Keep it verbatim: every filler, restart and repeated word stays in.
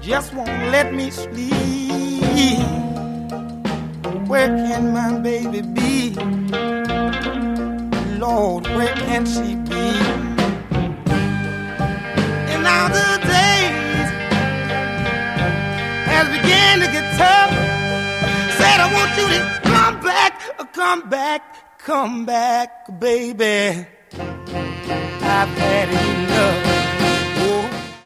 just won't let me sleep. Where can my baby be? Lord, where can she be? And now the days has begun to get tough. Said I want you to come back, come back, come back, baby. I've had enough.